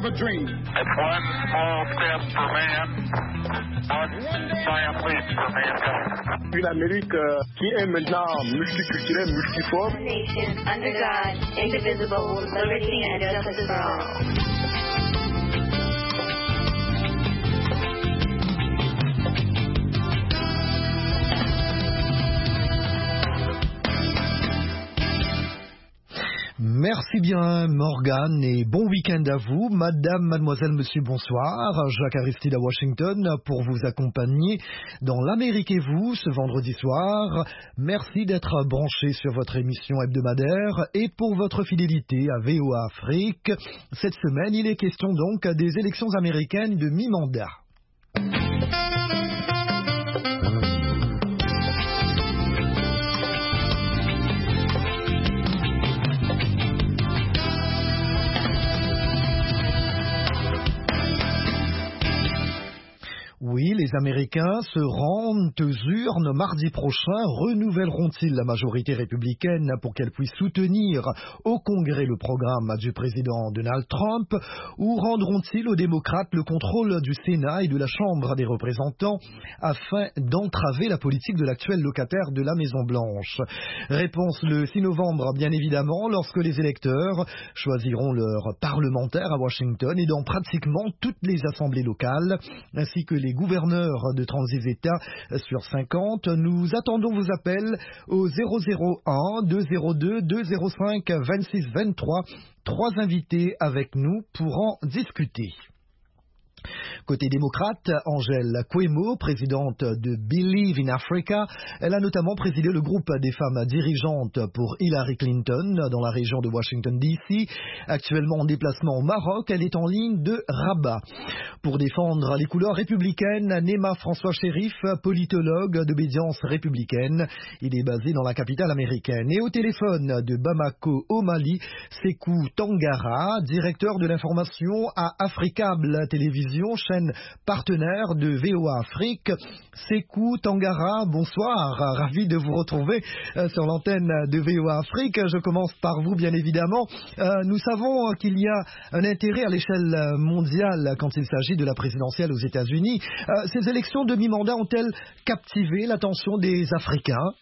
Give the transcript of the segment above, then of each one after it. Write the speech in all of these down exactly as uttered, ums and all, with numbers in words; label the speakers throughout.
Speaker 1: of a dream.
Speaker 2: It's one small step for man, one giant leap for mankind.
Speaker 3: Une Amérique euh, qui est maintenant multiculturelle, multiforme.
Speaker 4: Nation under God, indivisible, with liberty and justice for all.
Speaker 5: Merci bien Morgane et bon week-end à vous. Madame, mademoiselle, monsieur, bonsoir. Jacques Aristide à Washington pour vous accompagner dans l'Amérique et vous ce vendredi soir. Merci d'être branchés sur votre émission hebdomadaire et pour votre fidélité à V O A Afrique. Cette semaine, il est question donc des élections américaines de mi-mandat. Oui, les Américains se rendent aux urnes mardi prochain. Renouvelleront-ils la majorité républicaine pour qu'elle puisse soutenir au Congrès le programme du président Donald Trump ou rendront-ils aux démocrates le contrôle du Sénat et de la Chambre des représentants afin d'entraver la politique de l'actuel locataire de la Maison-Blanche? Réponse le six novembre, bien évidemment, lorsque les électeurs choisiront leurs parlementaires à Washington et dans pratiquement toutes les assemblées locales, ainsi que les gouverneurs de trente-six États sur cinquante. Nous attendons vos appels au zéro zéro un deux zéro deux deux zéro cinq vingt-six vingt-trois. Trois invités avec nous pour en discuter. Côté démocrate, Angèle Kouemo, présidente de Believe in Africa, elle a notamment présidé le groupe des femmes dirigeantes pour Hillary Clinton dans la région de Washington D C. Actuellement en déplacement au Maroc, elle est en ligne de Rabat. Pour défendre les couleurs républicaines, Nema François Chérif, politologue d'obédience républicaine. Il est basé dans la capitale américaine. Et au téléphone de Bamako au Mali, Sékou Tangara, directeur de l'information à Africable Télévision, chaîne partenaire de V O A Afrique. Sékou Tangara, bonsoir, ravi de vous retrouver euh, sur l'antenne de V O A Afrique. Je commence par vous, bien évidemment. Euh, nous savons qu'il y a un intérêt à l'échelle mondiale quand il s'agit de la présidentielle aux États-Unis. Euh, ces élections de mi-mandat ont-elles captivé l'attention des Africains?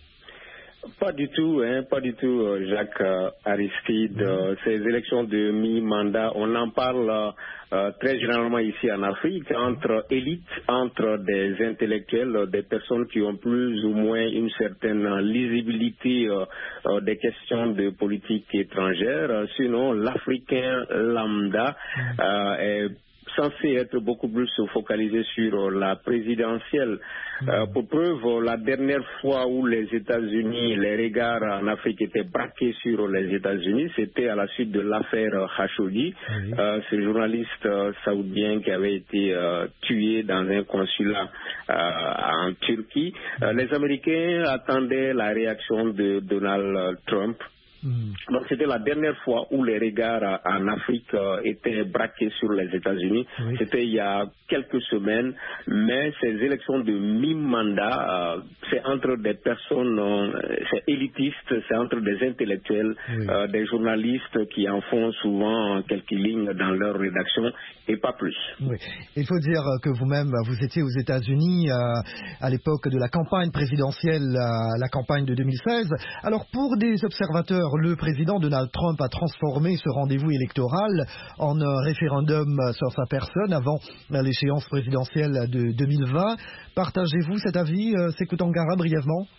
Speaker 3: Pas du tout, hein, pas du tout, Jacques euh, Aristide. Euh, ces élections de mi-mandat, on en parle euh, très généralement ici en Afrique, entre élites, entre des intellectuels, des personnes qui ont plus ou moins une certaine lisibilité euh, euh, des questions de politique étrangère. Sinon, l'Africain lambda euh, est censé être beaucoup plus focalisé sur la présidentielle. Euh, pour preuve, la dernière fois où les États-Unis, les regards en Afrique étaient braqués sur les États-Unis, c'était à la suite de l'affaire Khashoggi, oui. euh, ce journaliste euh, saoudien qui avait été euh, tué dans un consulat euh, en Turquie. Euh, les Américains attendaient la réaction de Donald Trump. Mmh. Donc c'était la dernière fois où les regards en Afrique euh, étaient braqués sur les États-Unis. Oui. C'était il y a quelques semaines, mais ces élections de mi-mandat, euh, c'est entre des personnes, euh, c'est élitiste, c'est entre des intellectuels, oui. euh, des journalistes qui en font souvent quelques lignes dans leur rédaction et pas plus.
Speaker 5: Oui. Il faut dire que vous-même, vous étiez aux États-Unis euh, à l'époque de la campagne présidentielle, euh, la campagne de deux mille seize. Alors pour des observateurs, le président Donald Trump a transformé ce rendez-vous électoral en un référendum sur sa personne avant l'échéance présidentielle de deux mille vingt. Partagez-vous cet avis, Sékou Tangara, brièvement?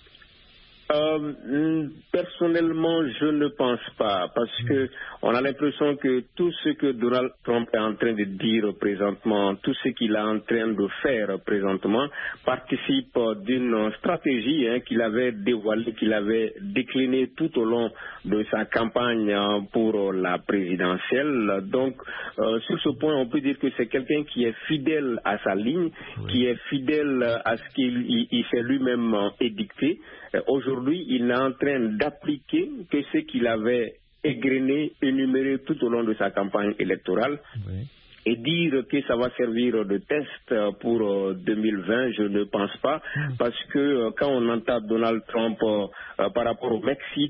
Speaker 3: Euh, personnellement, je ne pense pas, parce que on a l'impression que tout ce que Donald Trump est en train de dire présentement, tout ce qu'il est en train de faire présentement, participe d'une stratégie hein, qu'il avait dévoilée, qu'il avait déclinée tout au long de sa campagne hein, pour la présidentielle. Donc, euh, sur ce point, on peut dire que c'est quelqu'un qui est fidèle à sa ligne, oui. qui est fidèle à ce qu'il il, il s'est lui-même euh, édicté. Aujourd'hui, il est en train d'appliquer que ce qu'il avait égrené, énuméré tout au long de sa campagne électorale. Oui. Et dire que ça va servir de test pour deux mille vingt, je ne pense pas, parce que quand on entend Donald Trump euh, par rapport au Mexique,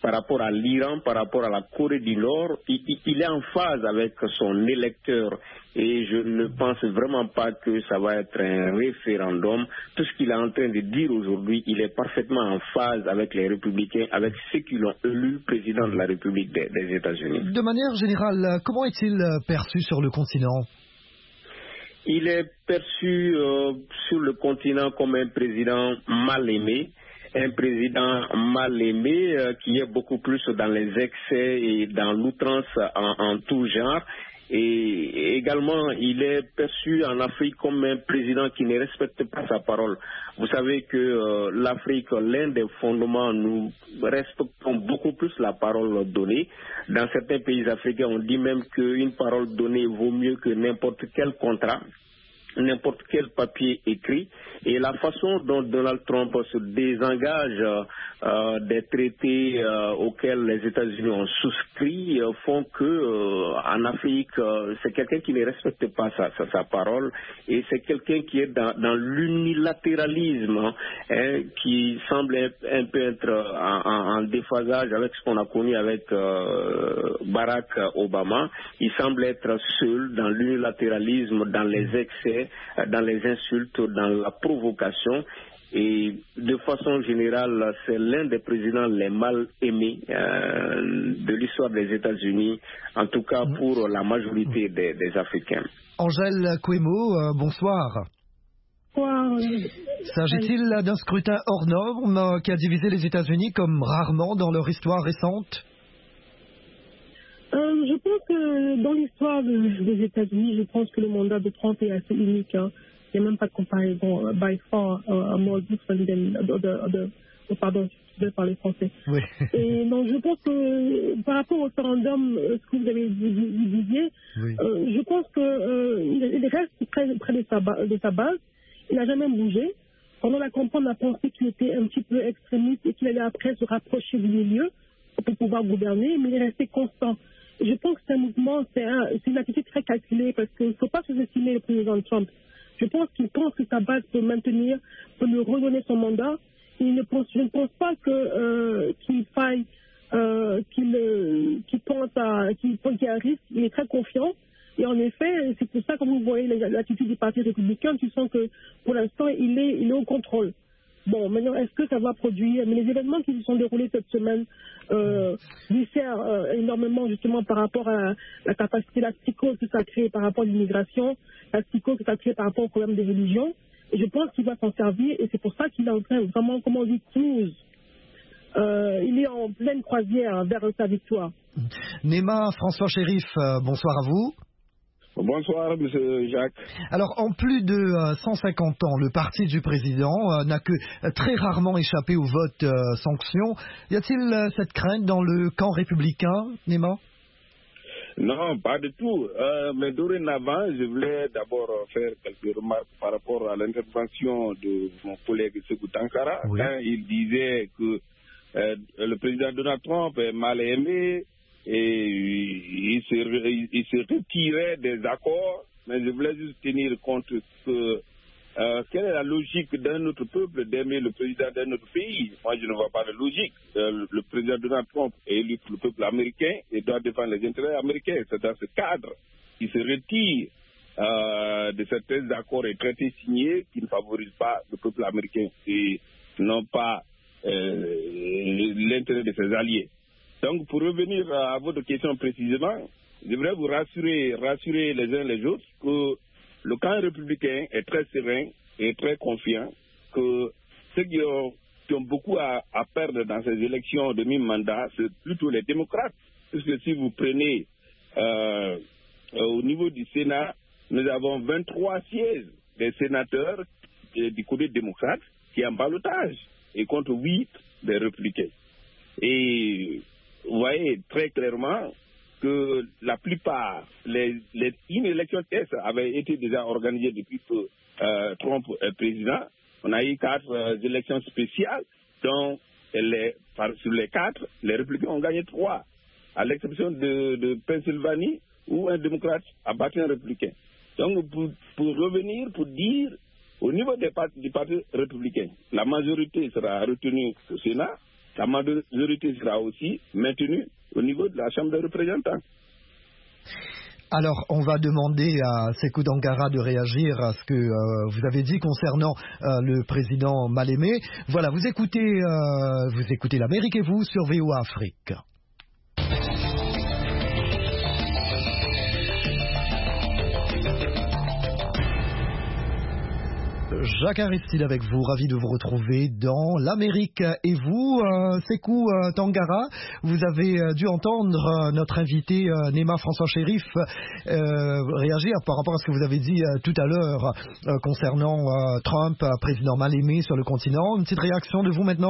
Speaker 3: par rapport à l'Iran, par rapport à la Corée du Nord, il, il est en phase avec son électeur. Et je ne pense vraiment pas que ça va être un référendum. Tout ce qu'il est en train de dire aujourd'hui, il est parfaitement en phase avec les républicains, avec ceux qui l'ont élu président de la République des, des États-Unis.
Speaker 5: De manière générale, comment est-il perçu sur le continent ?
Speaker 3: Il est perçu euh, sur le continent comme un président mal aimé. Un président mal aimé euh, qui est beaucoup plus dans les excès et dans l'outrance en, en tout genre. Et également, il est perçu en Afrique comme un président qui ne respecte pas sa parole. Vous savez que euh, l'Afrique, l'un des fondements, nous respectons beaucoup plus la parole donnée. Dans certains pays africains, on dit même qu'une parole donnée vaut mieux que n'importe quel contrat, n'importe quel papier écrit. Et la façon dont Donald Trump se désengage euh, des traités euh, auxquels les États-Unis ont souscrit euh, font que euh, en Afrique, euh, c'est quelqu'un qui ne respecte pas sa, sa, sa parole, et c'est quelqu'un qui est dans, dans l'unilatéralisme, hein, qui semble un, un peu être en, en, en déphasage avec ce qu'on a connu avec euh, Barack Obama. Il semble être seul dans l'unilatéralisme, dans les excès, dans les insultes, dans la provocation. Et de façon générale, c'est l'un des présidents les mal aimés euh, de l'histoire des États-Unis, en tout cas pour la majorité des, des Africains.
Speaker 5: Angèle Kouemo, euh, bonsoir.
Speaker 1: Bonsoir.
Speaker 5: S'agit-il d'un scrutin hors norme euh, qui a divisé les États-Unis comme rarement dans leur histoire récente ?
Speaker 1: Euh, je pense que dans l'histoire de, des États-Unis, je pense que le mandat de Trump est assez unique. Hein. Il n'y a même pas de comparaison. Uh, by far, uh, more different than the, the, the, the, pardon, je vais parler français.
Speaker 5: Oui.
Speaker 1: Et donc, je pense que par rapport au référendum, ce que vous avez dit, oui. euh, je pense qu'il euh, reste près, près de, sa, de sa base. Il n'a jamais bougé. Pendant la campagne, on a pensé qu'il était un petit peu extrémiste et qu'il allait après se rapprocher du milieu pour pouvoir gouverner, mais il est resté constant. Je pense que c'est un mouvement, c'est un, une attitude très calculée parce qu'il ne faut pas sous-estimer le président Trump. Je pense qu'il pense que sa base peut maintenir, peut lui redonner son mandat. Il ne pense, je ne pense pas que, euh, qu'il faille, euh, qu'il, euh, qu'il pense à, qu'il, qu'il y a un risque. Il est très confiant. Et en effet, c'est pour ça que vous voyez l'attitude du Parti républicain, tu sens que pour l'instant, il est, il est au contrôle. Bon, maintenant, est-ce que ça va produire? Mais les événements qui se sont déroulés cette semaine euh, diffèrent euh, énormément justement par rapport à la capacité, la psychose que ça crée par rapport à l'immigration, la psychose que ça crée par rapport au problème des religions. Et je pense qu'il va s'en servir et c'est pour ça qu'il est en train vraiment, comment on dit, cruise. Euh, il est en pleine croisière vers sa victoire.
Speaker 5: Néma, François Chérif, euh, bonsoir à vous.
Speaker 6: Bonsoir, M. Jacques.
Speaker 5: Alors, en plus de euh, cent cinquante ans, le parti du président euh, n'a que euh, très rarement échappé au vote euh, sanction. Y a-t-il euh, cette crainte dans le camp républicain, Néma?
Speaker 6: Non, pas du tout. Euh, mais dorénavant, je voulais d'abord faire quelques remarques par rapport à l'intervention de mon collègue Sékou Tankara. Oui. Quand il disait que euh, le président Donald Trump est mal aimé, et il se, il se retirait des accords, mais je voulais juste tenir compte que euh, quelle est la logique d'un autre peuple d'aimer le président d'un autre pays? Moi, je ne vois pas de logique. Euh, le président Donald Trump est élu pour le peuple américain et doit défendre les intérêts américains. C'est dans ce cadre qu'il se retire euh, de certains accords et traités signés qui ne favorisent pas le peuple américain et non pas euh, l'intérêt de ses alliés. Donc, pour revenir à votre question précisément, je voudrais vous rassurer, rassurer les uns les autres que le camp républicain est très serein et très confiant, que ceux qui ont, qui ont beaucoup à, à perdre dans ces élections de mi-mandat, c'est plutôt les démocrates. Parce que si vous prenez euh, au niveau du Sénat, nous avons vingt-trois sièges des sénateurs du côté démocrate qui est en ballottage et contre huit des républicains. Et vous voyez très clairement que la plupart, les, les, une élection test avait été déjà organisée depuis que euh, Trump est président. On a eu quatre euh, élections spéciales, dont les, par, sur les quatre, les républicains ont gagné trois, à l'exception de, de Pennsylvanie, où un démocrate a battu un républicain. Donc, pour, pour revenir, pour dire, au niveau des partis, du Parti républicain, la majorité sera retenue au Sénat, sa majorité sera aussi maintenue au niveau de la Chambre des représentants.
Speaker 5: Alors, on va demander à Sékou Tangara de réagir à ce que euh, vous avez dit concernant euh, le président Mal-Aimé. Voilà, vous écoutez, euh, vous écoutez l'Amérique et vous sur V O A Afrique. Jacques Aristide avec vous, ravi de vous retrouver dans l'Amérique. Et vous, euh, Sékou euh, Tangara, vous avez euh, dû entendre euh, notre invité euh, Néma François Chérif euh, réagir par rapport à ce que vous avez dit euh, tout à l'heure euh, concernant euh, Trump, euh, président Mal-Aimé sur le continent. Une petite réaction de vous maintenant ?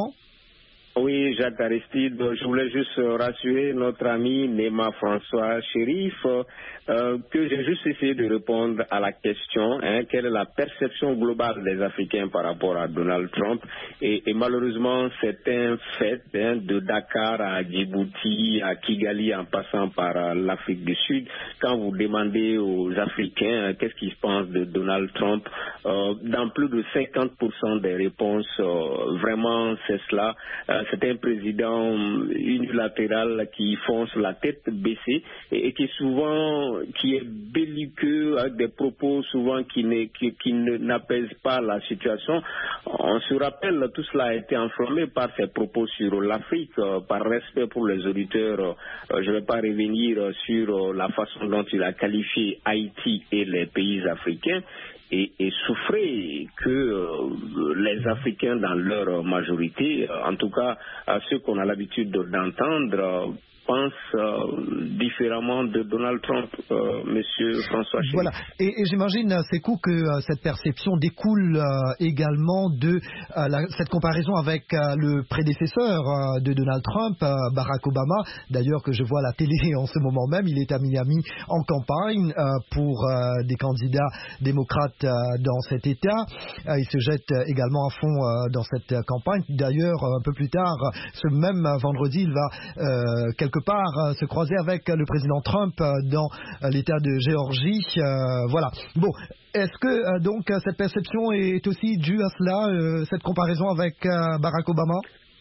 Speaker 3: Oui, Jacques Aristide, je voulais juste rassurer notre ami Néma François Chérif euh, que j'ai juste essayé de répondre à la question, hein, quelle est la perception globale des Africains par rapport à Donald Trump. Et, et malheureusement, c'est un fait, hein, de Dakar à Djibouti, à Kigali, en passant par euh, l'Afrique du Sud. Quand vous demandez aux Africains hein, qu'est-ce qu'ils pensent de Donald Trump, euh, dans plus de cinquante pour cent des réponses, euh, vraiment, c'est cela. Euh, C'est un président unilatéral qui fonce la tête baissée et, et qui souvent qui est belliqueux avec des propos souvent qui, ne, qui, qui ne, n'apaisent pas la situation. On se rappelle, tout cela a été enflammé par ses propos sur l'Afrique. Euh, par respect pour les auditeurs, euh, je ne vais pas revenir sur euh, la façon dont il a qualifié Haïti et les pays africains. Et, et souffrer que euh, les Africains dans leur majorité, euh, en tout cas à ceux qu'on a l'habitude d'entendre, euh, pensent euh, différemment de Donald Trump, euh, Monsieur François Chérif.
Speaker 5: Voilà, et, et j'imagine, Sékou, que euh, cette perception découle euh, également de euh, la, cette comparaison avec euh, le prédécesseur euh, de Donald Trump, euh, Barack Obama, d'ailleurs que je vois à la télé en ce moment même. Il est à Miami en campagne euh, pour euh, des candidats démocrates euh, dans cet État. Euh, il se jette également à fond euh, dans cette euh, campagne. D'ailleurs, un peu plus tard, ce même vendredi, il va euh, quelque part euh, se croiser avec euh, le président Trump euh, dans euh, l'État de Géorgie. Euh, voilà. Bon, est-ce que euh, donc cette perception est aussi due à cela, euh, cette comparaison avec euh, Barack Obama?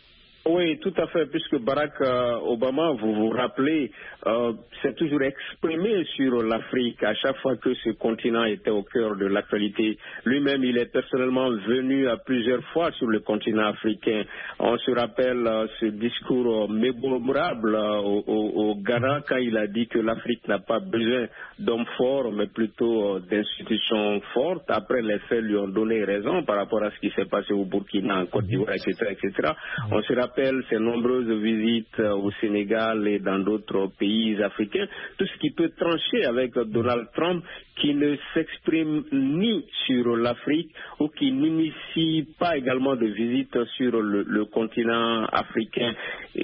Speaker 3: Oui, tout à fait, puisque Barack euh, Obama, vous vous rappelez, euh, s'est toujours exprimé sur l'Afrique à chaque fois que ce continent était au cœur de l'actualité. Lui-même, il est personnellement venu à plusieurs fois sur le continent africain. On se rappelle euh, ce discours euh, mémorable euh, au, au, au Ghana quand il a dit que l'Afrique n'a pas besoin d'hommes forts, mais plutôt euh, d'institutions fortes. Après, les faits lui ont donné raison par rapport à ce qui s'est passé au Burkina, en Côte d'Ivoire, et cetera, et cetera. On se rappelle ses nombreuses visites au Sénégal et dans d'autres pays africains, tout ce qui peut trancher avec Donald Trump qui ne s'exprime ni sur l'Afrique ou qui n'initie pas également de visites sur le, le continent africain.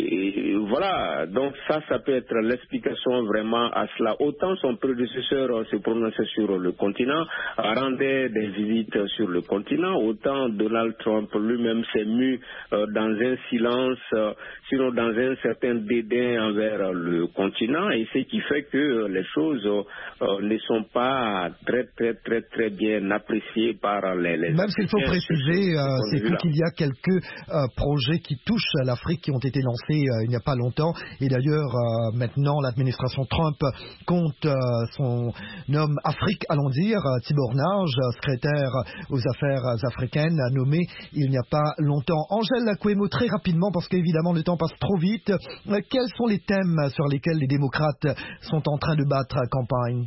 Speaker 3: Et voilà, donc ça, ça peut être l'explication vraiment à cela. Autant son prédécesseur se prononçait sur le continent, rendait des visites sur le continent, autant Donald Trump lui-même s'est mu euh, dans un silence, Euh, sinon dans un certain dédain envers le continent, et ce qui fait que les choses euh, ne sont pas très très très très bien appréciées par les, les
Speaker 5: même s'il faut préciser, euh, c'est qu'il y a quelques euh, projets qui touchent à l'Afrique qui ont été lancés euh, il n'y a pas longtemps, et d'ailleurs euh, maintenant l'administration Trump compte euh, son homme Afrique, allons dire, Tibor Nage, secrétaire aux affaires africaines, nommé il n'y a pas longtemps. Angèle Kouemo, très rapidement, parce qu'évidemment le temps passe trop vite, euh, quels sont les thèmes sur lesquels les démocrates sont en train de battre campagne?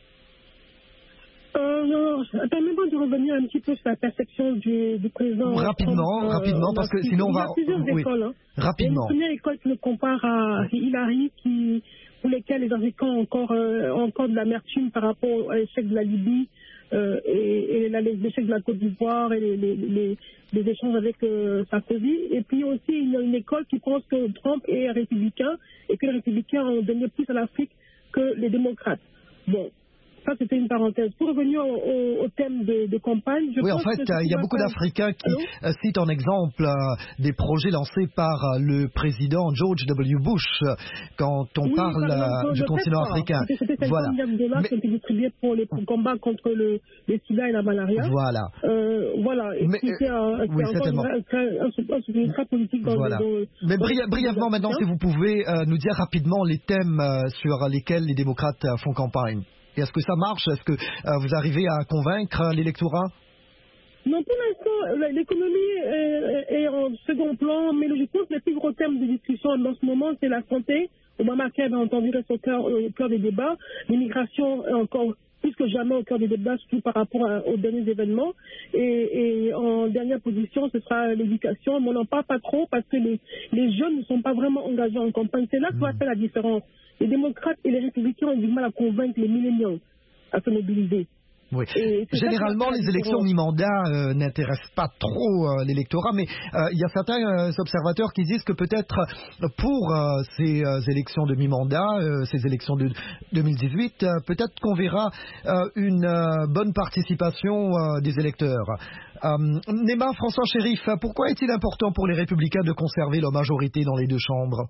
Speaker 1: Euh, Permettez-moi de revenir un petit peu sur la perception du, du président.
Speaker 5: Rapidement,
Speaker 1: Trump,
Speaker 5: rapidement,
Speaker 1: euh,
Speaker 5: parce que sinon on va...
Speaker 1: Il y a plusieurs
Speaker 5: oui.
Speaker 1: écoles. Hein.
Speaker 5: Rapidement.
Speaker 1: Il y a une première école qui le compare à Hillary, qui, pour lesquelles les Africains ont encore, euh, ont encore de l'amertume par rapport à l'échec de la Libye euh, et, et l'échec de la Côte d'Ivoire et les, les, les, les échanges avec euh, Sarkozy. Et puis aussi, il y a une école qui pense que Trump est républicain et que les républicains ont donné plus à l'Afrique que les démocrates. Bon. Ça, c'était une parenthèse. Pour revenir au, au, au thème de, de campagne, je
Speaker 5: oui,
Speaker 1: pense
Speaker 5: en fait,
Speaker 1: que
Speaker 5: il y a beaucoup d'Africains qui
Speaker 1: Allô?
Speaker 5: citent en exemple euh, des projets lancés par euh, le président George W. Bush euh, quand on
Speaker 1: oui,
Speaker 5: parle euh, du continent africain.
Speaker 1: C'était cinquante
Speaker 5: voilà.
Speaker 1: milliards de dollars
Speaker 5: Mais...
Speaker 1: qui ont été distribués pour les pour combat contre le, le sida et la malaria.
Speaker 5: Voilà.
Speaker 1: Euh, voilà. Et
Speaker 5: Mais,
Speaker 1: c'était un,
Speaker 5: oui, certainement.
Speaker 1: un, un, un soutien très politique dans
Speaker 5: voilà.
Speaker 1: le. Dans,
Speaker 5: Mais
Speaker 1: dans
Speaker 5: bri brièvement maintenant, si vous pouvez euh, nous dire rapidement les thèmes euh, sur lesquels les démocrates euh, font campagne. Et est-ce que ça marche? Est-ce que euh, vous arrivez à convaincre l'électorat?
Speaker 1: Non, pour l'instant, l'économie est, est en second plan, mais je pense que le plus gros thème de discussion dans ce moment, c'est la santé. Obamacare, bien entendu, reste au cœur, au cœur des débats. L'immigration est encore plus que jamais au cœur des débats, surtout par rapport à, aux derniers événements. Et, et en dernière position, ce sera l'éducation. Mais on n'en parle pas trop parce que les, les jeunes ne sont pas vraiment engagés en campagne. C'est là que va faire la différence. Les démocrates et les républicains ont du mal à convaincre les milléniaux à se mobiliser.
Speaker 5: Oui. Généralement, les élections mi-mandat euh, n'intéressent pas trop euh, l'électorat, mais il euh, y a certains euh, observateurs qui disent que peut-être pour euh, ces euh, élections de mi-mandat, euh, ces élections de deux mille dix-huit, euh, peut-être qu'on verra euh, une euh, bonne participation euh, des électeurs. Euh, Nema François Chérif, pourquoi est-il important pour les Républicains de conserver leur majorité dans les deux chambres?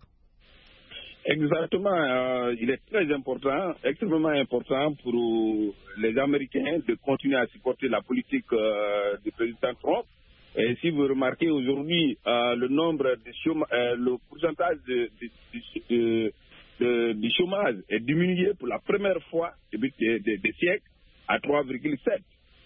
Speaker 6: Exactement, euh, il est très important, extrêmement important pour les Américains de continuer à supporter la politique euh, du président Trump. Et si vous remarquez aujourd'hui, euh, le nombre de chômage, euh, le pourcentage de, de, de, de, de chômage est diminué pour la première fois depuis des, des, des siècles à trois virgule sept.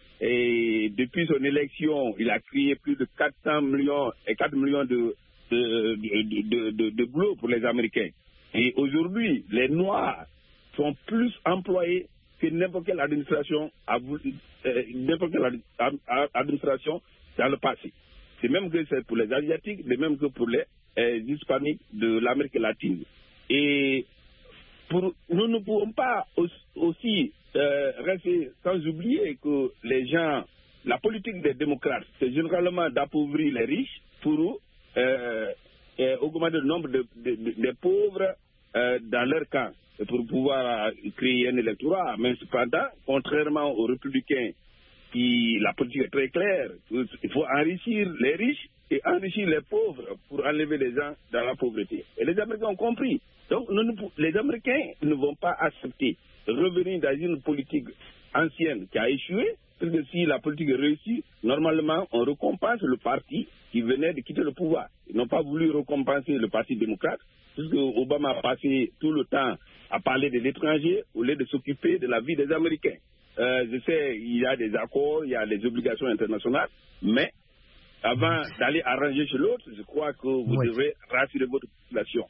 Speaker 6: Et depuis son élection, il a créé plus de quatre cents millions et quatre millions de, de, de, de, de, de boulots pour les Américains. Et aujourd'hui, les Noirs sont plus employés que n'importe quelle administration, euh, n'importe quelle administration dans le passé. C'est même que c'est pour les Asiatiques, mais même que pour les euh, Hispaniques de l'Amérique latine. Et pour, nous ne pouvons pas aussi euh, rester sans oublier que les gens, la politique des démocrates, c'est généralement d'appauvrir les riches pour euh, et augmenter le nombre de, de, de, de pauvres euh, dans leur camp pour pouvoir euh, créer un électorat. Mais cependant, contrairement aux républicains, qui la politique est très claire, il faut enrichir les riches et enrichir les pauvres pour enlever les gens dans la pauvreté. Et les Américains ont compris. Donc nous, nous, les Américains ne vont pas accepter de revenir dans une politique ancienne qui a échoué. Parce que si la politique est réussie, normalement, on récompense le parti qui venait de quitter le pouvoir. Ils n'ont pas voulu récompenser le Parti démocrate, puisque Obama a passé tout le temps à parler de l'étranger au lieu de s'occuper de la vie des Américains. Euh, je sais, il y a des accords, il y a des obligations internationales, mais avant d'aller arranger chez l'autre, je crois que vous oui. devez rassurer votre population.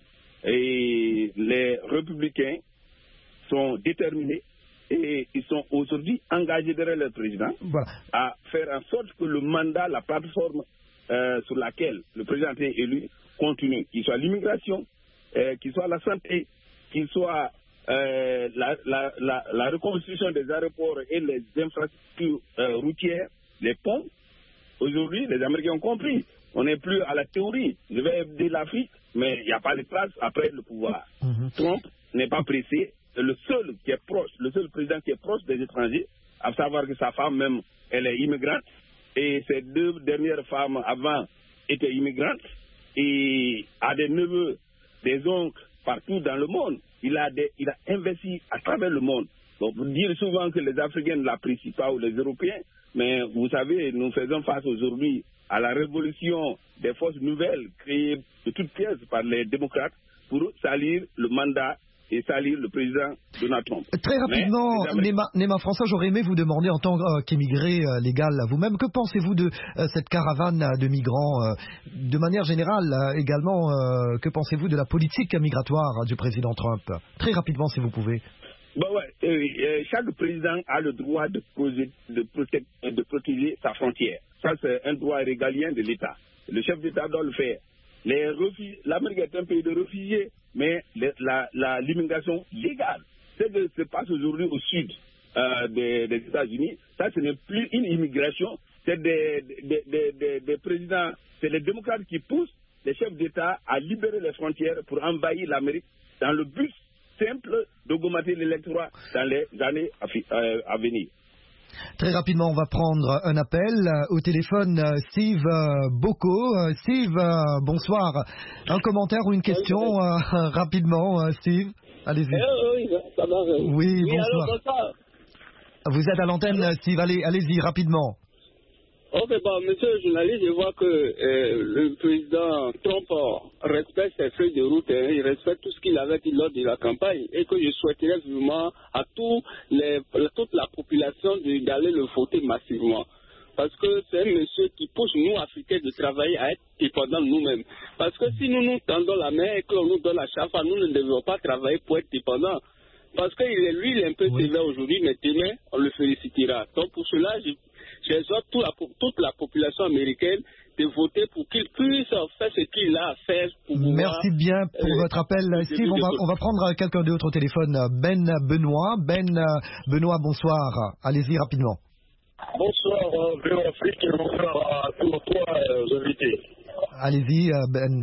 Speaker 6: Et les républicains sont déterminés. Et ils sont aujourd'hui engagés derrière le président voilà. à faire en sorte que le mandat, la plateforme euh, sur laquelle le président est élu continue, qu'il soit l'immigration, euh, qu'il soit la santé, qu'il soit euh, la, la, la, la reconstruction des aéroports et les infrastructures euh, routières, les ponts. Aujourd'hui, les Américains ont compris. On n'est plus à la théorie. Je vais aider l'Afrique, mais il n'y a pas de place après le pouvoir. Mm-hmm. Trump n'est pas pressé. C'est le seul qui est proche, le seul président qui est proche des étrangers, à savoir que sa femme même, elle est immigrante, et ses deux dernières femmes avant étaient immigrantes, et a des neveux, des oncles partout dans le monde. Il a, des, il a investi à travers le monde. Donc, vous dire souvent que les Africains ne l'apprécient pas ou les Européens, mais vous savez, nous faisons face aujourd'hui à la révolution des forces nouvelles créées de toutes pièces par les démocrates pour salir le mandat et salir le président Donald Trump.
Speaker 5: Très rapidement, Nema, Nema François, j'aurais aimé vous demander en tant euh, qu'émigré euh, légal vous-même, que pensez-vous de euh, cette caravane euh, de migrants euh, de manière générale euh, également, euh, que pensez-vous de la politique migratoire euh, du président Trump? Très rapidement, si vous pouvez.
Speaker 6: Bon, ouais, euh, euh, chaque président a le droit de, projet, de, protéger, de protéger sa frontière. Ça, c'est un droit régalien de l'État. Le chef d'État doit le faire. L'Amérique est un pays de réfugiés, mais les, la, la, l'immigration légale, ce qui se passe aujourd'hui au sud euh, des, des États-Unis, ça, ce n'est plus une immigration, c'est des, des, des, des, des présidents, c'est les démocrates qui poussent les chefs d'État à libérer les frontières pour envahir l'Amérique dans le but simple d'augmenter augmenter l'électorat dans les années à, euh, à venir.
Speaker 5: Très rapidement, on va prendre un appel au téléphone. Steve Boko. Steve, bonsoir. Un commentaire ou une question euh, rapidement, Steve? Allez-y.
Speaker 7: Oui, ça va.
Speaker 5: Oui, oui, bonsoir. Alors, bonsoir. Vous êtes à l'antenne, Steve. Allez, allez-y rapidement.
Speaker 7: Ok, bon, monsieur le journaliste, je vois que euh, le président Trump respecte ses feuilles de route, hein, il respecte tout ce qu'il avait dit lors de la campagne, et que je souhaiterais vraiment à tous les, toute la population d'aller le voter massivement. Parce que c'est un monsieur qui pousse nous, Africains, de travailler à être dépendants nous-mêmes. Parce que si nous nous tendons la main et qu'on nous donne la chafa, nous ne devons pas travailler pour être dépendants. Parce que lui, il est un peu oui. sévère aujourd'hui, mais demain, on le félicitera. Donc pour cela, je... j'exhorte toute la, toute la population américaine de voter pour qu'il puisse faire ce qu'il a à faire. Pour pouvoir,
Speaker 5: Merci bien pour euh, votre appel, Steve. On va, on va prendre quelqu'un d'autre au téléphone. Ben Benoît. Ben Benoît, bonsoir. Allez-y rapidement.
Speaker 8: Bonsoir, Véro Afrique, et bonsoir à tous nos trois euh, invités.
Speaker 5: Allez-y, Ben.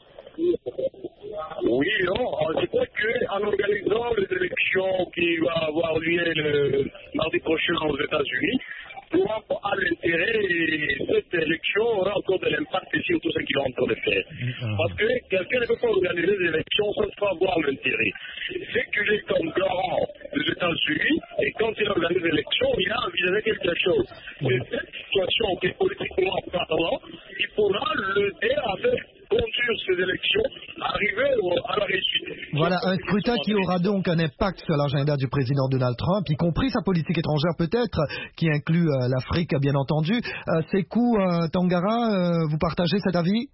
Speaker 8: Oui, non, je crois qu'en organisant les élections qui vont avoir lieu le mardi prochain aux États-Unis, Trump a l'intérêt et cette élection aura encore de l'impact sur tout ce qu'il est en train de faire. Parce que quelqu'un ne peut pas organiser des élections sans avoir l'intérêt. C'est qu'il est comme garant des États-Unis et quand il organise des élections, il a envisagé quelque chose. C'est cette situation qui est politiquement parlant, il pourra l'aider à faire conduire ces élections, arriver à la réussite.
Speaker 5: Voilà, un scrutin qui aura donc un impact sur l'agenda du président Donald Trump, y compris sa politique étrangère peut-être, qui inclut euh, l'Afrique bien entendu. Euh, Sékou euh, Tangara, euh, vous partagez cet avis?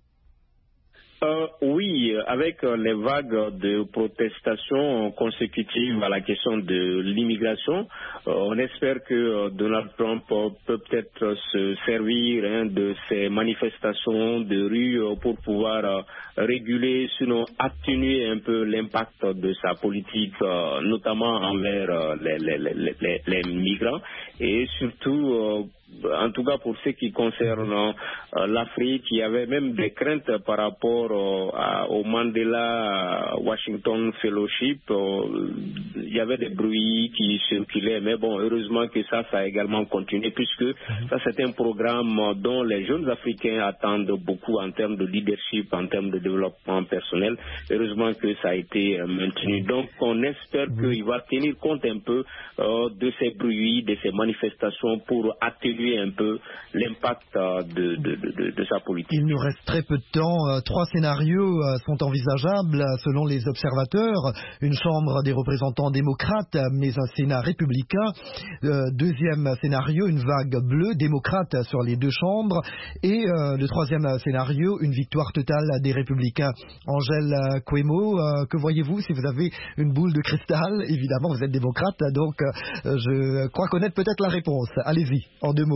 Speaker 3: Euh, oui, avec les vagues de protestations consécutives à la question de l'immigration, euh, on espère que euh, Donald Trump euh, peut peut-être se servir hein, de ces manifestations de rue euh, pour pouvoir euh, réguler, sinon atténuer un peu l'impact de sa politique, euh, notamment envers euh, les, les, les, les, les migrants et surtout euh, en tout cas pour ce qui concerne euh, l'Afrique, il y avait même des craintes par rapport euh, à, au Mandela Washington Fellowship. Euh, il y avait des bruits qui circulaient, mais bon, heureusement que ça, ça a également continué, puisque ça, c'est un programme dont les jeunes Africains attendent beaucoup en termes de leadership, en termes de développement personnel. Heureusement que ça a été euh, maintenu. Donc, on espère qu'il va tenir compte un peu euh, de ces bruits, de ces manifestations pour atténuer un peu l'impact de, de, de, de sa politique.
Speaker 5: Il nous reste très peu de temps. Trois scénarios sont envisageables selon les observateurs. Une chambre des représentants démocrates, mais un Sénat républicain. Euh, deuxième scénario, une vague bleue démocrate sur les deux chambres. Et euh, le troisième scénario, une victoire totale des républicains. Angèle Kouemo, euh, que voyez-vous si vous avez une boule de cristal? Évidemment, vous êtes démocrate, donc euh, je crois connaître peut-être la réponse. Allez-y, en deux mots.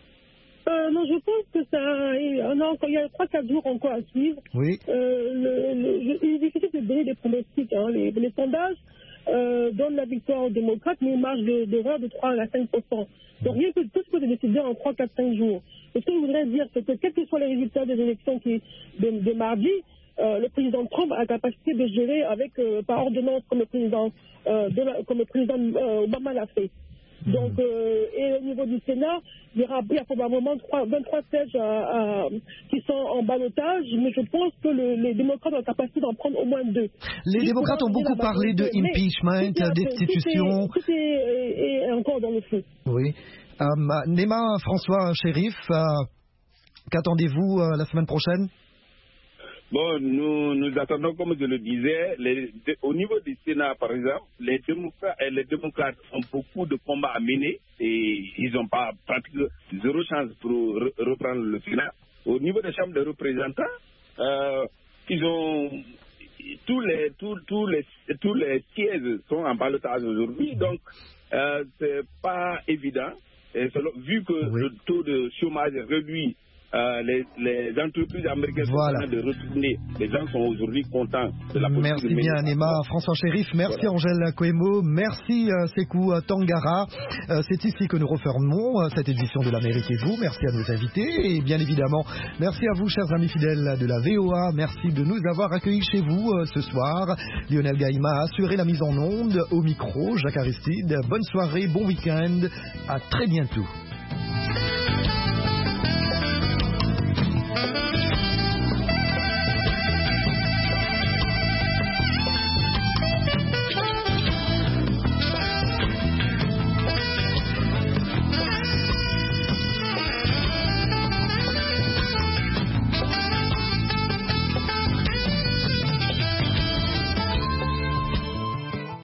Speaker 1: Euh, non, je pense que ça. Euh, non, il y a trois quatre jours encore à suivre.
Speaker 5: Oui.
Speaker 1: Euh, le, le, je, il est difficile de donner des pronostics. Hein. Les, les sondages euh, donnent la victoire aux démocrates, mais une marge d'erreur de, de trois à cinq pour cent. Donc rien que tout ce que de décider en trois, quatre, cinq jours. Et ce que je voudrais dire, c'est que quels que soient les résultats des élections qui, de, de mardi, euh, le président Trump a la capacité de gérer avec euh, par ordonnance comme le président, euh, de la, comme le président euh, Obama l'a fait. Donc, euh, et au niveau du Sénat, il y aura, il y a probablement vingt-trois sièges à, à, qui sont en ballottage, mais je pense que le, les démocrates ont la capacité d'en prendre au moins deux.
Speaker 5: Les
Speaker 1: Ils
Speaker 5: démocrates ont beaucoup parlé de impeachment, destitution.
Speaker 1: Tout est, tout est, est, est encore dans le feu.
Speaker 5: Oui. Euh, Nema François Chérif, euh, qu'attendez-vous euh, la semaine prochaine?
Speaker 6: Bon, nous, nous attendons, comme je le disais, les, de, au niveau du Sénat, par exemple, les démocrates, les démocrates ont beaucoup de combats à mener et ils n'ont pas pratiquement zéro chance pour re, reprendre le Sénat. Au niveau des chambres de représentants, euh, ils ont tous les tous, tous les tous les sièges sont en ballottage aujourd'hui, donc euh, c'est pas évident. Et selon, vu que oui. le taux de chômage est réduit euh, les, les entreprises américaines voilà. sont en train de retourner. Les gens sont aujourd'hui contents de la politique.
Speaker 5: Merci bien, Nema. François Chérif, merci voilà. Angèle Kouemo, merci euh, Sékou Tangara. Euh, c'est ici que nous refermons euh, cette édition de l'Amérique et vous. Merci à nos invités et bien évidemment, merci à vous, chers amis fidèles de la V O A. Merci de nous avoir accueillis chez vous euh, ce soir. Lionel Gaïma a assuré la mise en onde. Au micro, Jacques Aristide. Bonne soirée, bon week-end. À très bientôt.